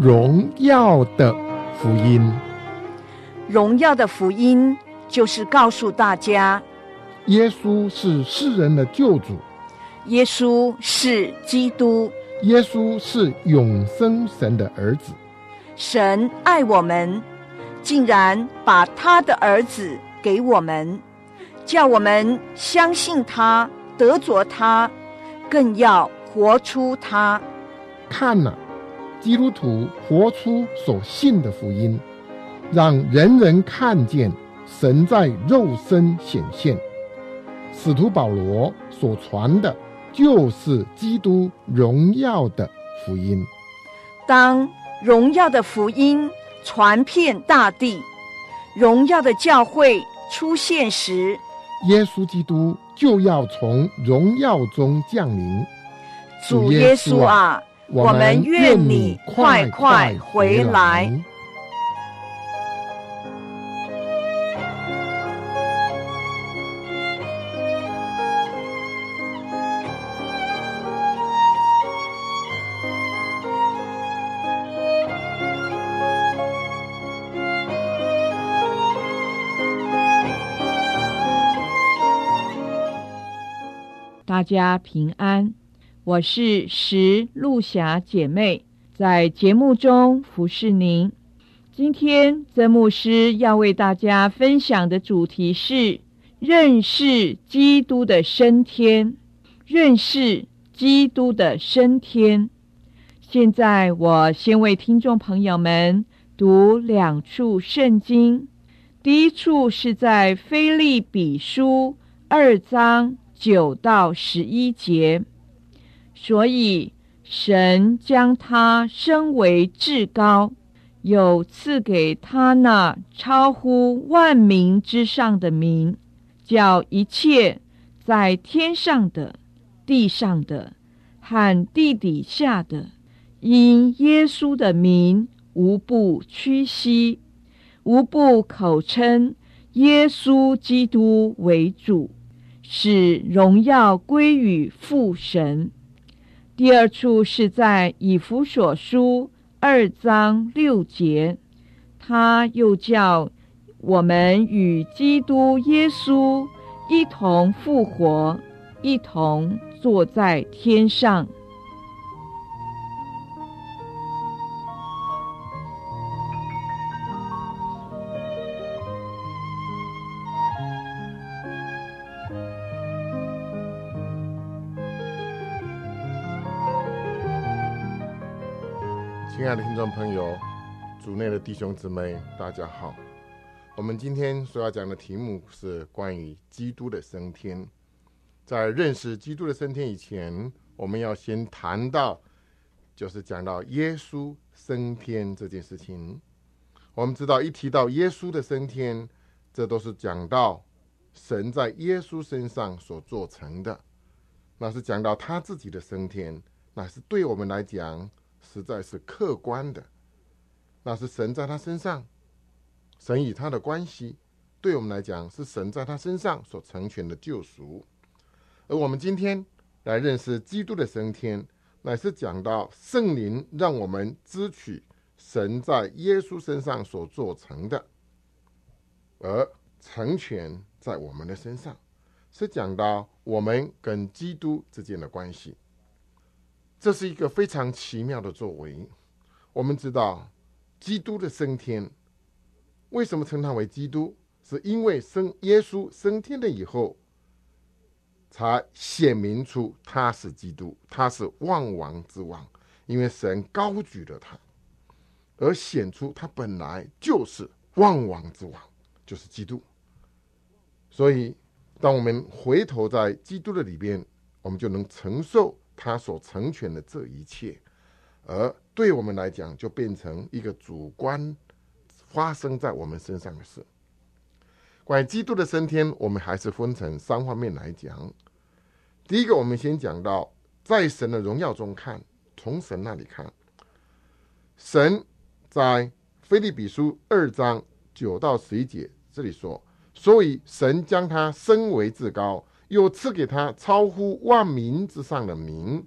荣耀的福音。 荣耀的福音就是告诉大家， 耶稣是世人的救主， 耶稣是基督， 耶稣是永生神的儿子。 神爱我们，竟然把他的儿子给我们，叫我们相信他，得着他，更要活出他。 看哪，基督徒活出所信的福音，让人人看见神在肉身显现。使徒保罗所传的就是基督荣耀的福音。 当荣耀的福音传遍大地，荣耀的教会出现时， 耶稣基督就要从荣耀中降临。 主耶稣啊，我们愿你快快回来。 大家平安，我是石路霞姐妹，在节目中服侍您。今天曾牧师要为大家分享的主题是认识基督的升天。认识基督的升天。现在我先为听众朋友们读两处圣经。第一处是在腓立比书2章9到11节，所以神将他升为至高，又赐给他那超乎万名之上的名，叫一切在天上的、地上的和地底下的，因耶稣的名无不屈膝，无不口称耶稣基督为主，使荣耀归于父神。第二处是在以弗所书2章6节，他又叫我们与基督耶稣一同复活，一同坐在天上。 亲爱的听众朋友，主内的弟兄姊妹，大家好。我们今天所要讲的题目是关于基督的升天。在认识基督的升天以前，我们要先谈到，就是讲到耶稣升天这件事情。我们知道，一提到耶稣的升天，这都是讲到神在耶稣身上所做成的，那是讲到他自己的升天，那是对我们来讲实在是客观的，那是神在他身上，神与他的关系，对我们来讲是神在他身上所成全的救赎。而我们今天来认识基督的升天，乃是讲到圣灵让我们支取神在耶稣身上所做成的，而成全在我们的身上，是讲到我们跟基督之间的关系。这是一个非常奇妙的作为。我们知道基督的升天，为什么称他为基督？是因为耶稣升天了以后，才显明出他是基督，他是万王之王，因为神高举了他，而显出他本来就是万王之王，就是基督。所以当我们回头在基督的里边，我们就能承受他所成全的这一切，而对我们来讲就变成一个主观发生在我们身上的事。关于基督的升天，我们还是分成3方面来讲。第一个，我们先讲到在神的荣耀中看，从神那里看，神在腓立比书2章9到11节这里说，所以神将他升为至高，又赐给他超乎万民之上的名，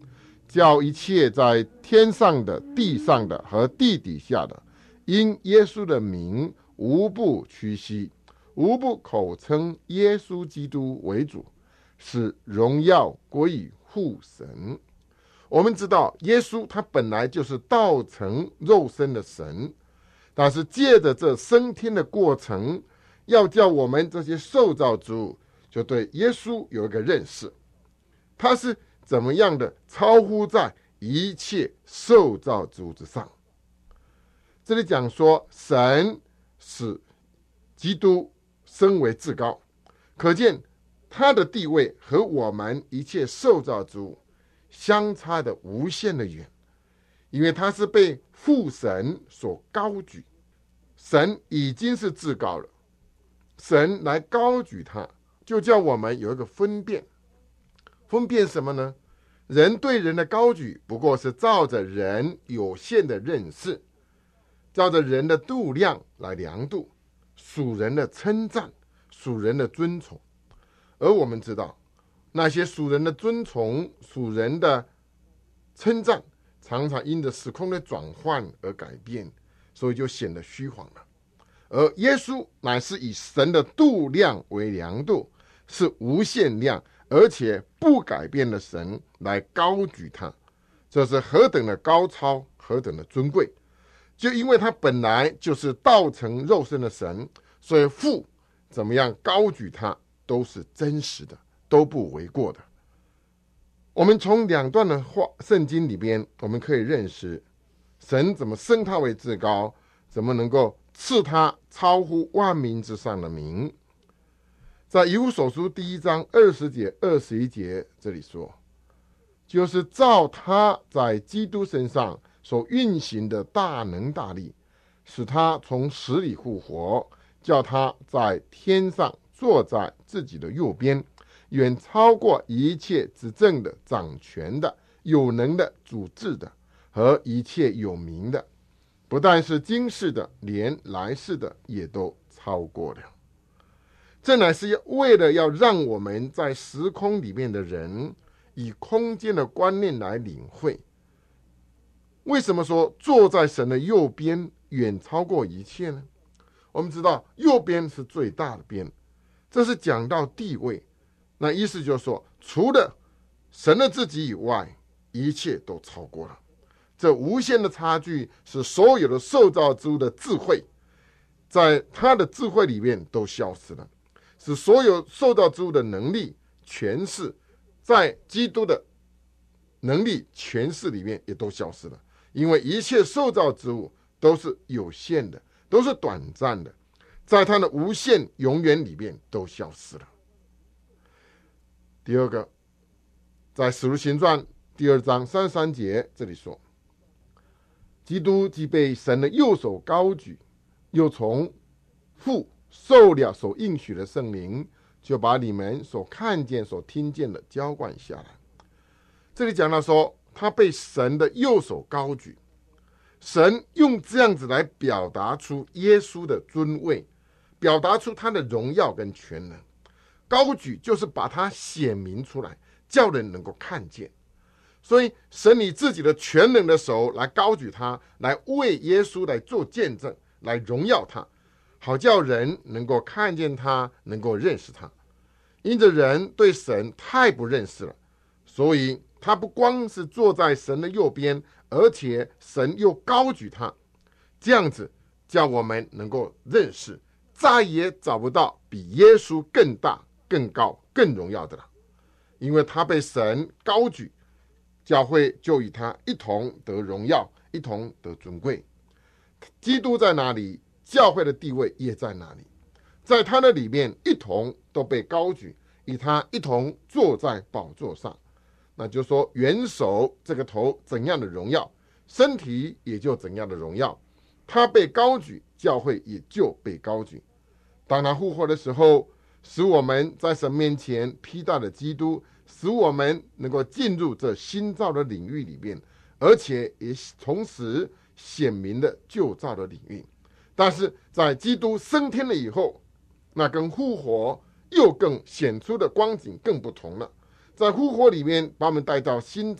叫一切在天上的、地上的和地底下的，因耶稣的名无不屈膝，无不口称耶稣基督为主，使荣耀归于父神。我们知道耶稣他本来就是道成肉身的神，但是借着这升天的过程，要叫我们这些受造之物就对耶稣有一个认识，他是怎么样的超乎在一切受造之物之上。这里讲说神使基督升为至高，可见他的地位和我们一切受造之物相差的无限的远，因为他是被父神所高举，神已经是至高了，神来高举他，就叫我们有一个分辨什么呢？人对人的高举不过是照着人有限的认识，照着人的度量来量度，属人的称赞，属人的尊崇。而我们知道那些属人的尊崇、属人的称赞，常常因着时空的转换而改变，所以就显得虚晃了。而耶稣乃是以神的度量为量度，是无限量而且不改变的神来高举他，这是何等的高超，何等的尊贵。就因为他本来就是道成肉身的神，所以父怎么样高举他都是真实的，都不为过的。我们从两段的圣经里边，我们可以认识神怎么升他为至高，怎么能够赐他超乎万民之上的名。在以弗所书1章20节21节这里说，就是照他在基督身上所运行的大能大力，使他从死里复活，叫他在天上坐在自己的右边，远超过一切执政的、掌权的、有能的、主治的和一切有名的，不但是今世的，连来世的也都超过了。这乃是为了要让我们在时空里面的人以空间的观念来领会，为什么说坐在神的右边远超过一切呢？我们知道右边是最大的边，这是讲到地位，那意思就是说除了神的自己以外，一切都超过了。这无限的差距是所有的受造之物的智慧，在他的智慧里面都消失了，使所有受造之物的能力权势在基督的能力权势里面也都消失了，因为一切受造之物都是有限的，都是短暂的，在他的无限永远里面都消失了。第二个，在使徒行传2章33节这里说，基督既被神的右手高举，又从父受了所应许的圣灵，就把你们所看见所听见的浇灌下来。这里讲到说他被神的右手高举，神用这样子来表达出耶稣的尊位，表达出他的荣耀跟全能。高举就是把他显明出来，叫人能够看见。所以神以自己的全能的手来高举他，来为耶稣来做见证，来荣耀他，好叫人能够看见他，能够认识他。因着人对神太不认识了，所以他不光是坐在神的右边，而且神又高举他，这样子叫我们能够认识，再也找不到比耶稣更大、更高、更荣耀的了。因为他被神高举，教会就与他一同得荣耀，一同得尊贵。基督在哪里，教会的地位也在哪里，在他的里面一同都被高举，与他一同坐在宝座上。那就是说元首这个头怎样的荣耀，身体也就怎样的荣耀。他被高举，教会也就被高举。当他复活的时候，使我们在神面前披戴了基督，使我们能够进入这新造的领域里面，而且也同时显明了旧造的领域。但是在基督升天了以后，那跟复活又更显出的光景更不同了。在复活里面把我们带到新造，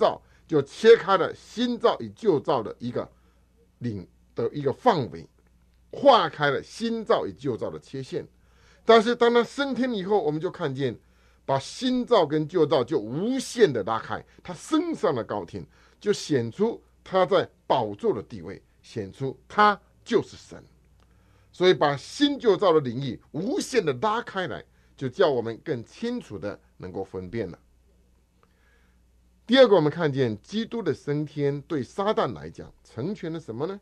就切开了新造与旧造的一个范围，划开了新造与旧造的切线。但是当他升天以后，我们就看见把新造跟旧造就无限的拉开，他升上了高天，就显出他在宝座的地位，显出他就是神。所以把新旧造的领域无限的拉开来，就叫我们更清楚的能够分辨了。第二个，我们看见基督的升天对撒旦来讲成全了什么呢？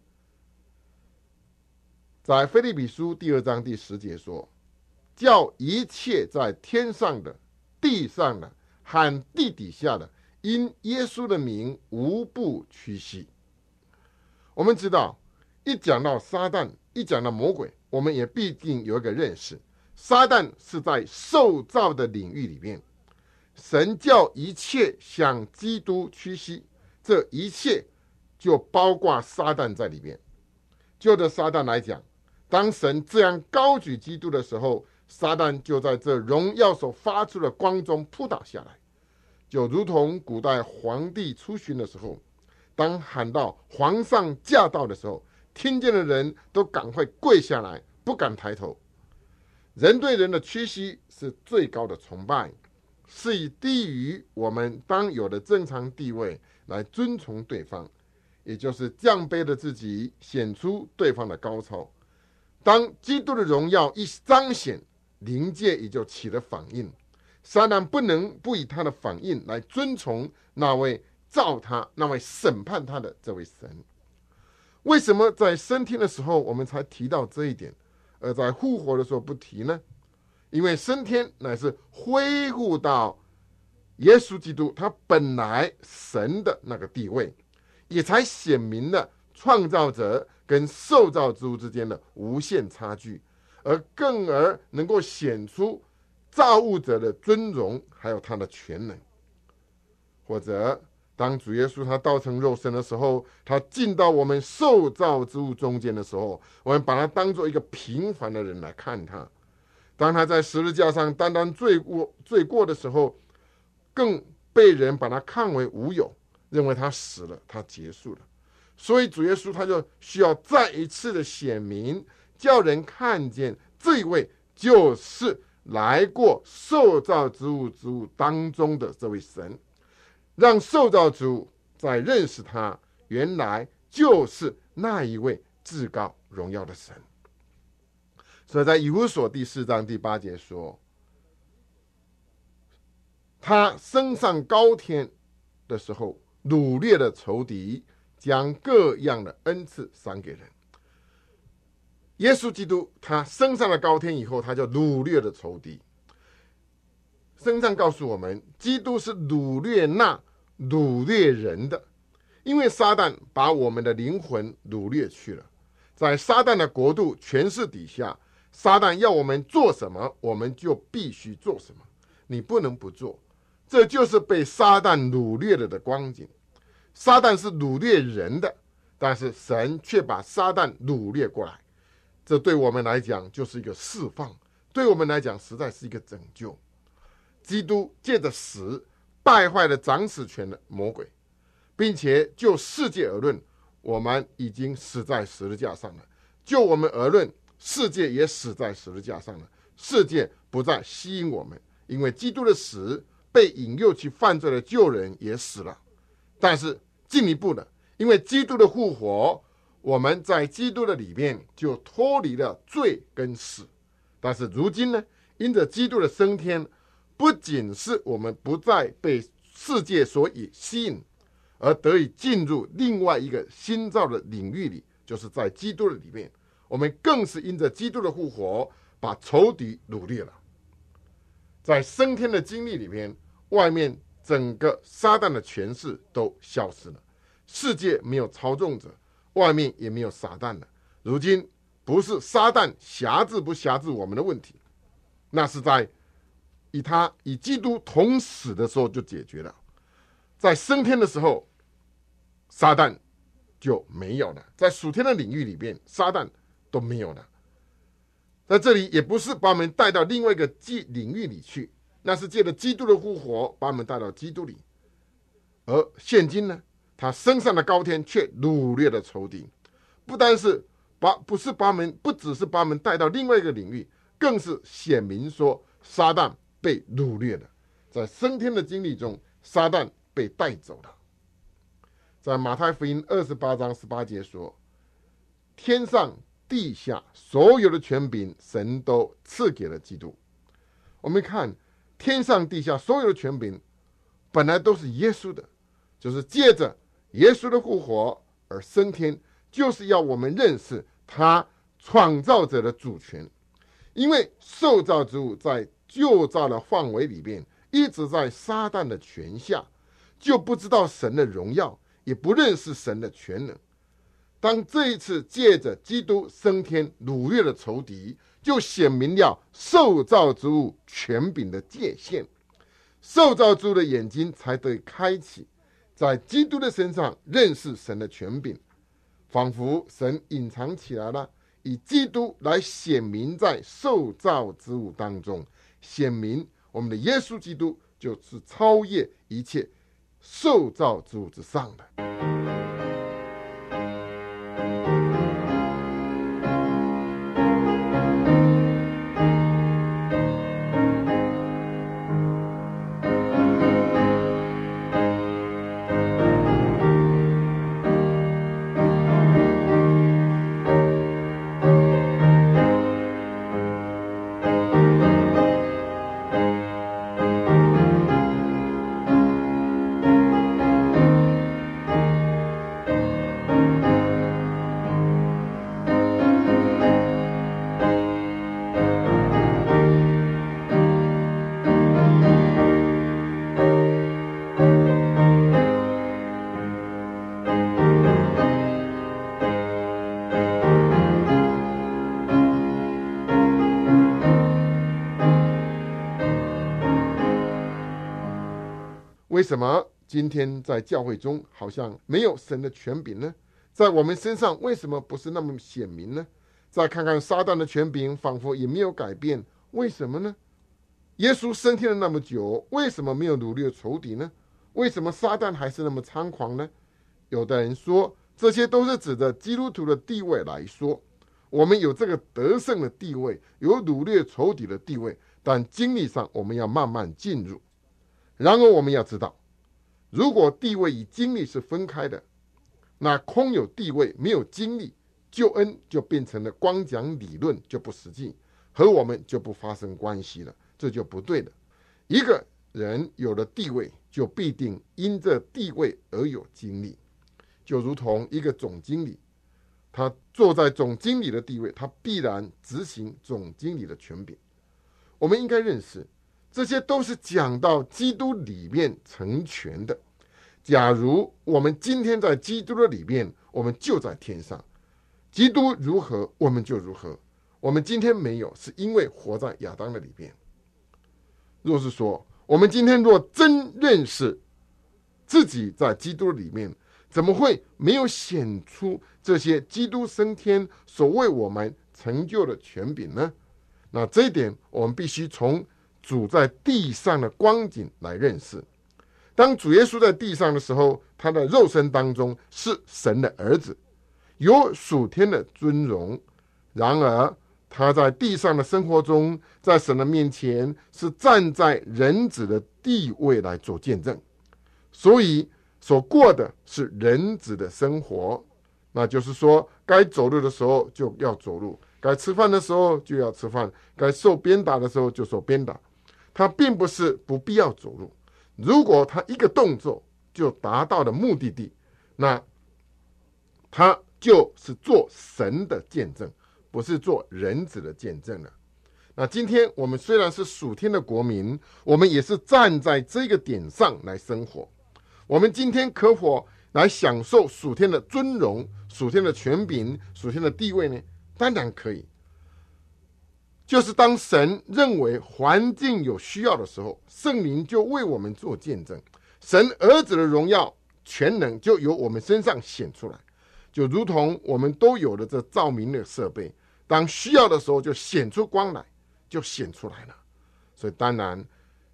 在腓立比书2章第10节说，叫一切在天上的、地上的和地底下的，因耶稣的名无不屈膝。我们知道，一讲到撒旦，一讲到魔鬼，我们也必定有一个认识，撒旦是在受造的领域里面，神叫一切向基督屈膝，这一切就包括撒旦在里面。就着撒旦来讲，当神这样高举基督的时候，撒旦就在这荣耀所发出的光中扑倒下来，就如同古代皇帝出巡的时候，当喊到皇上驾到的时候，听见的人都赶快跪下来，不敢抬头。人对人的屈膝是最高的崇拜，是以低于我们当有的正常地位来尊崇对方，也就是降卑了自己，显出对方的高超。当基督的荣耀一彰显，灵界也就起了反应，撒旦不能不以他的反应来尊崇那位造他、那位审判他的这位神。为什么在升天的时候我们才提到这一点，而在复活的时候不提呢？因为升天乃是恢复到耶稣基督他本来神的那个地位，也才显明了创造者跟受造之物之间的无限差距，而更而能够显出造物者的尊荣，还有他的全能。或者当主耶稣他道成肉身的时候，他进到我们受造之物中间的时候，我们把他当作一个平凡的人来看他。当他在十字架上担当罪过的时候，更被人把他看为无有，认为他死了，他结束了。所以主耶稣他就需要再一次的显明，叫人看见这一位就是来过受造之物当中的这位神，让受造之物在认识他原来就是那一位至高荣耀的神。所以在以弗所第4章第8节说，他升上高天的时候，掳掠了仇敌，将各样的恩赐赏给人。耶稣基督他升上了高天以后，他就掳掠了仇敌。圣经告诉我们，基督是掳掠人的，因为撒旦把我们的灵魂掳掠去了。在撒旦的国度权势底下，撒旦要我们做什么，我们就必须做什么，你不能不做。这就是被撒旦掳掠了的光景。撒旦是掳掠人的，但是神却把撒旦掳掠过来，这对我们来讲就是一个释放，对我们来讲实在是一个拯救。基督借着死败坏了掌死权的魔鬼，并且就世界而论，我们已经死在十字架上了。就我们而论，世界也死在十字架上了，世界不再吸引我们，因为基督的死被引诱去犯罪的旧人也死了。但是进一步的，因为基督的复活，我们在基督的里面就脱离了罪跟死。但是如今呢，因着基督的升天，不仅是我们不再被世界所吸引，而得以进入另外一个新造的领域里，就是在基督的里面，我们更是因着基督的复活，把仇敌掳掠了。在升天的经历里面，外面整个撒旦的权势都消失了，世界没有操纵者，外面也没有撒旦了。如今不是撒旦辖制不辖制我们的问题，那是在以基督同死的时候就解决了。在升天的时候，撒旦就没有了，在属天的领域里面，撒旦都没有了。在这里也不是把我们带到另外一个领域里去，那是借着基督的复活把我们带到基督里。 而现今呢，他升上了高天，却掳掠了仇敌。不只是把我们带到另外一个领域，更是显明说撒旦被掳掠了。在升天的经历中，撒旦被带走了。在马太福音28章18节说，天上地下所有的权柄，神都赐给了基督。我们看天上地下所有的权柄本来都是耶稣的，就是借着耶稣的复活而升天，就是要我们认识他创造者的主权。因为受造之物在旧造的范围里面一直在撒旦的权下，就不知道神的荣耀，也不认识神的全能。当这一次借着基督升天掳掠了仇敌，就显明了受造之物权柄的界限，受造之物的眼睛才得开启，在基督的身上认识神的权柄，仿佛神隐藏起来了，以基督来显明在受造之物当中，显明我们的耶稣基督就是超越一切受造之物之上的。为什么今天在教会中好像没有神的权柄呢？在我们身上为什么不是那么显明呢？再看看撒旦的权柄仿佛也没有改变，为什么呢？耶稣升天了那么久，为什么没有掳掠仇敌呢？为什么撒旦还是那么猖狂呢？有的人说，这些都是指着基督徒的地位来说，我们有这个得胜的地位，有掳掠仇敌的地位，但经历上我们要慢慢进入。然而我们要知道，如果地位与经历是分开的，那空有地位没有经历，救恩就变成了光讲理论，就不实际，和我们就不发生关系了，这就不对了。一个人有了地位，就必定因这地位而有经历，就如同一个总经理，他坐在总经理的地位，他必然执行总经理的权柄。我们应该认识，这些都是讲到基督里面成全的。假如我们今天在基督的里面，我们就在天上，基督如何我们就如何。我们今天没有，是因为活在亚当的里面。若是说我们今天若真认识自己在基督里面，怎么会没有显出这些基督升天所为我们成就的权柄呢？那这一点我们必须从主在地上的光景来认识。当主耶稣在地上的时候，他的肉身当中是神的儿子，有属天的尊荣。然而他在地上的生活中，在神的面前是站在人子的地位来做见证，所以所过的是人子的生活。那就是说，该走路的时候就要走路，该吃饭的时候就要吃饭，该受鞭打的时候就受鞭打。他并不是不必要走路，如果他一个动作就达到了目的地，那他就是做神的见证，不是做人子的见证了。那今天我们虽然是属天的国民，我们也是站在这个点上来生活。我们今天可否来享受属天的尊荣、属天的权柄、属天的地位呢？当然可以。就是当神认为环境有需要的时候，圣灵就为我们做见证，神儿子的荣耀全能就由我们身上显出来，就如同我们都有了这照明的设备，当需要的时候就显出光来，就显出来了。所以当然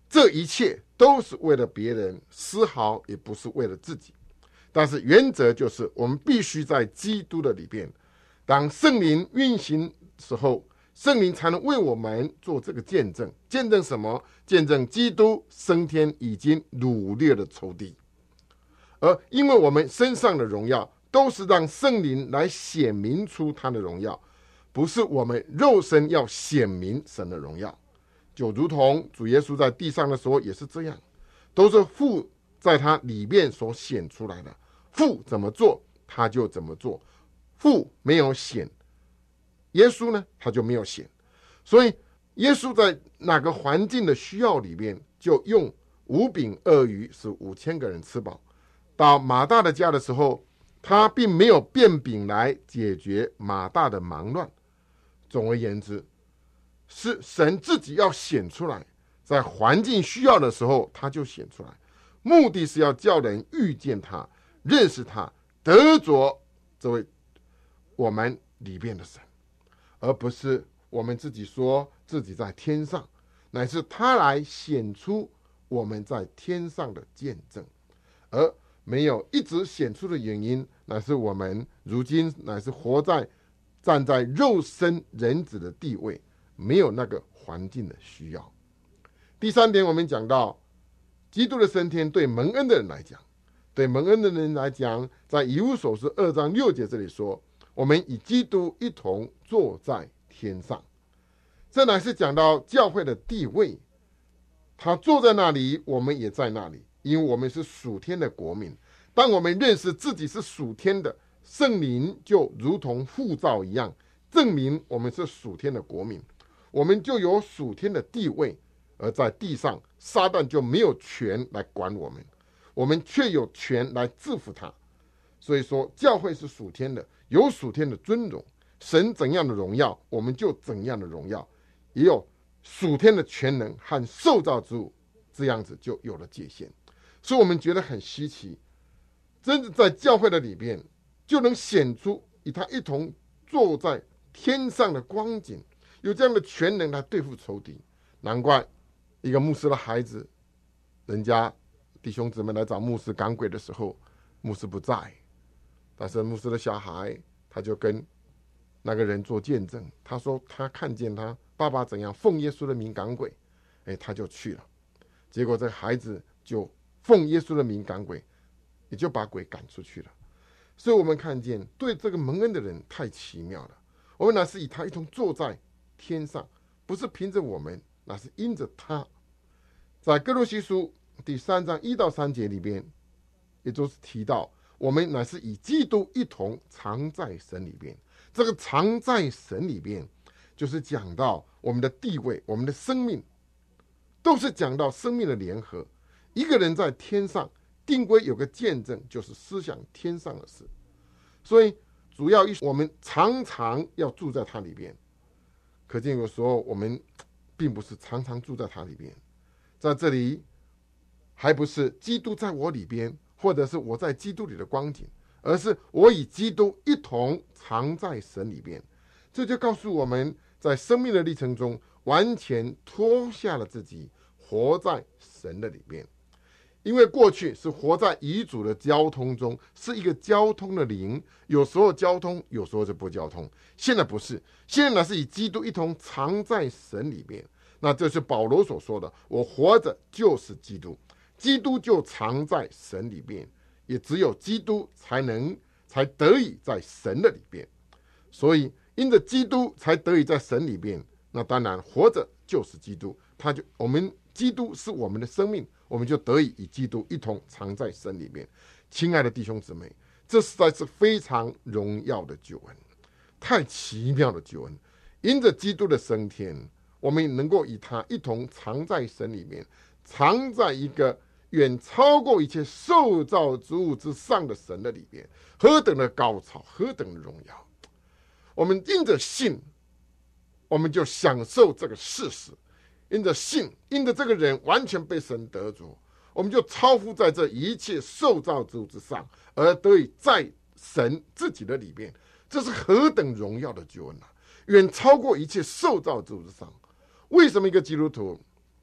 这一切都是为了别人，丝毫也不是为了自己。但是原则就是我们必须在基督的里边，当圣灵运行时候，圣灵才能为我们做这个见证。见证什么？见证基督升天已经掳掠了仇敌。而因为我们身上的荣耀都是让圣灵来显明出他的荣耀，不是我们肉身要显明神的荣耀。就如同主耶稣在地上的时候也是这样，都是父在他里面所显出来的，父怎么做他就怎么做，父没有显，耶稣呢他就没有显。所以耶稣在哪个环境的需要里面，就用5饼2鱼使5000个人吃饱。到马大的家的时候，他并没有变饼来解决马大的忙乱。总而言之，是神自己要显出来，在环境需要的时候他就显出来，目的是要叫人遇见他，认识他，得着这位我们里边的神，而不是我们自己说自己在天上，乃是他来显出我们在天上的见证。而没有一直显出的原因，乃是我们如今乃是站在肉身人子的地位，没有那个环境的需要。第3点，我们讲到基督的升天对蒙恩的人来讲，在以弗所书2章6节这里说，我们与基督一同坐在天上。这乃是讲到教会的地位，他坐在那里，我们也在那里，因为我们是属天的国民。当我们认识自己是属天的，圣灵就如同护照一样，证明我们是属天的国民，我们就有属天的地位。而在地上，撒旦就没有权来管我们，我们却有权来制服他。所以说，教会是属天的，有属天的尊荣，神怎样的荣耀，我们就怎样的荣耀，也有属天的全能和受造之物，这样子就有了界限。所以我们觉得很稀奇，真的在教会的里边就能显出与他一同坐在天上的光景，有这样的全能来对付仇敌。难怪一个牧师的孩子，人家弟兄姊妹来找牧师赶鬼的时候，牧师不在，但是牧师的小孩他就跟那个人做见证，他说他看见他爸爸怎样奉耶稣的名赶鬼，他就去了，结果这个孩子就奉耶稣的名赶鬼，也就把鬼赶出去了。所以我们看见对这个蒙恩的人太奇妙了，我们乃是与他一同坐在天上，不是凭着我们，那是因着他。在哥罗西书第3章1到3节里边，也就是提到我们乃是与基督一同藏在神里边。这个藏在神里边，就是讲到我们的地位，我们的生命，都是讲到生命的联合。一个人在天上定规有个见证，就是思想天上的事。所以主要我们常常要住在他里边，可见有时候我们并不是常常住在他里边。在这里还不是基督在我里边，或者是我在基督里的光景，而是我与基督一同藏在神里边。这就告诉我们在生命的历程中完全脱下了自己，活在神的里边。因为过去是活在遗嘱的交通中，是一个交通的灵，有时候交通，有时候就不交通。现在不是，现在呢是与基督一同藏在神里边。那这是保罗所说的，我活着就是基督，基督就藏在神里边，也只有基督才得以在神的里边。所以因着基督才得以在神里边，那当然活着就是基督，我们基督是我们的生命，我们就得以与基督一同藏在神里面。亲爱的弟兄姊妹，这实在是非常荣耀的救恩，太奇妙的救恩。因着基督的升天，我们能够与他一同藏在神里面，藏在一个远超过一切受造之物之上的神的里面，何等的高超，何等的荣耀。我们因着信，我们就享受这个事实，因着信，因着这个人完全被神得着，我们就超乎在这一切受造之物之上，而得以在神自己的里面。这是何等荣耀的救恩啊，远超过一切受造之物之上。为什么一个基督徒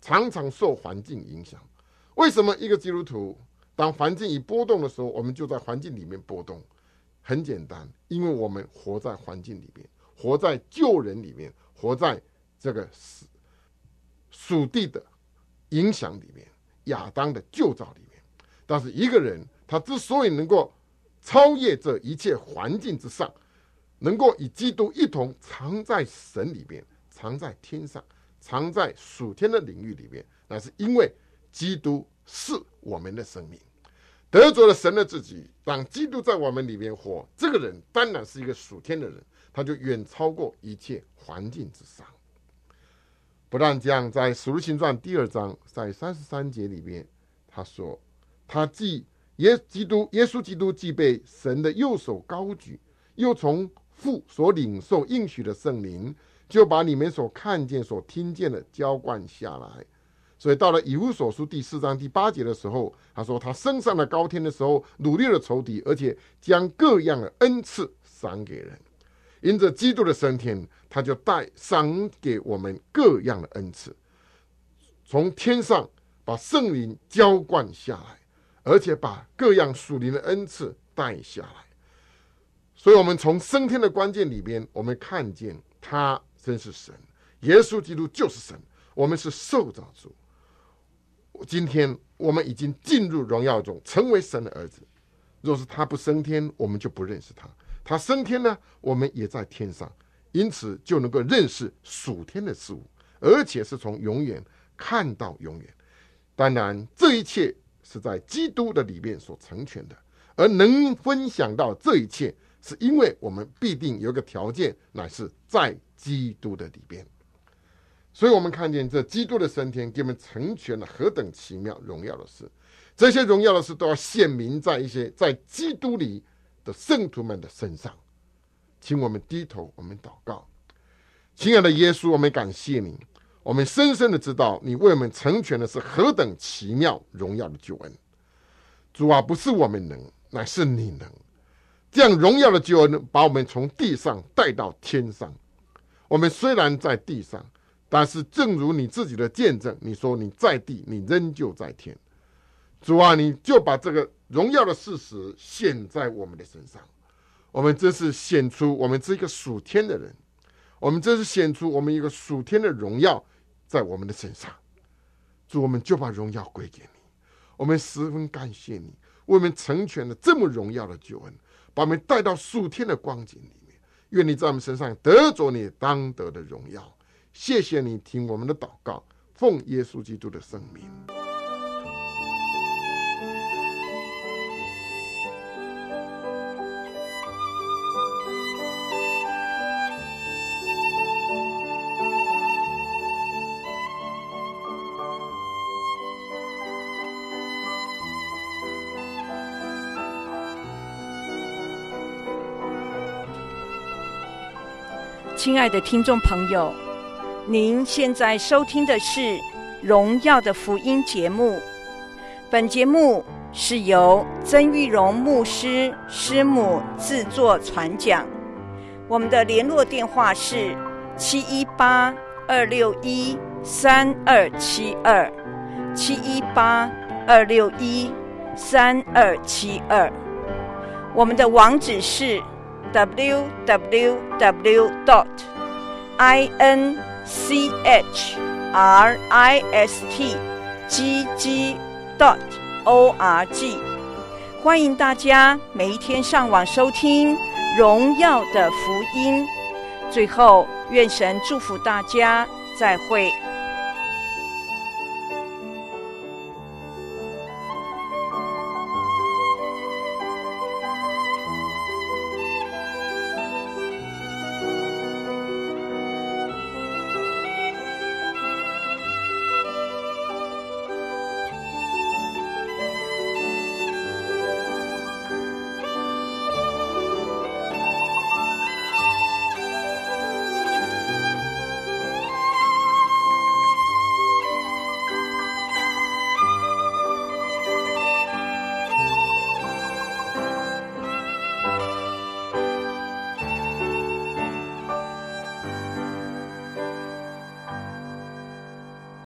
常常受环境影响。为什么一个基督徒当环境一波动的时候，我们就在环境里面波动？很简单，因为我们活在环境里面，活在旧人里面，活在这个属地的影响里面，亚当的旧造里面。但是一个人他之所以能够超越这一切环境之上，能够与基督一同藏在神里面，藏在天上，藏在属天的领域里面，那是因为基督是我们的生命，得着了神的自己，让基督在我们里面活。这个人当然是一个属天的人，他就远超过一切环境之上。不但这样，在使徒行传第2章在33节里面，他说他耶稣基督既被神的右手高举，又从父所领受应许的圣灵，就把你们所看见所听见的浇灌下来。所以到了以弗所书第4章第8节的时候，他说他升上了高天的时候，努力了仇敌，而且将各样的恩赐赏给人。因着基督的升天，他就赏给我们各样的恩赐，从天上把圣灵浇灌下来，而且把各样属灵的恩赐带下来。所以我们从升天的关键里边，我们看见他真是神，耶稣基督就是神，我们是受造主。今天我们已经进入荣耀中，成为神的儿子。若是他不升天，我们就不认识他；他升天呢，我们也在天上，因此就能够认识属天的事物，而且是从永远看到永远。当然，这一切是在基督的里面所成全的，而能分享到这一切，是因为我们必定有一个条件，乃是在基督的里边。所以我们看见这基督的升天给我们成全了何等奇妙荣耀的事，这些荣耀的事都要显明在一些在基督里的圣徒们的身上。请我们低头，我们祷告。亲爱的耶稣，我们感谢你，我们深深的知道你为我们成全的是何等奇妙荣耀的救恩。主啊，不是我们能，乃是你能。这样荣耀的救恩把我们从地上带到天上。我们虽然在地上，但是正如你自己的见证，你说你在地，你仍旧在天。主啊，你就把这个荣耀的事实显在我们的身上。我们真是显出我们是一个属天的人，我们真是显出我们一个属天的荣耀在我们的身上。主，我们就把荣耀归给你，我们十分感谢你为我们成全了这么荣耀的救恩，把我们带到属天的光景里面。愿你在我们身上得着你当得的荣耀。谢谢你听我们的祷告，奉耶稣基督的圣名。 亲爱的听众朋友，您现在收听的是《荣耀的福音》节目。本节目是由曾玉荣牧师师母制作传讲。我们的联络电话是718-261-3272 718-261-3272。我们的网址是www.inchristgg.org。 欢迎大家每一天上网收听荣耀的福音。最后，愿神祝福大家，再会。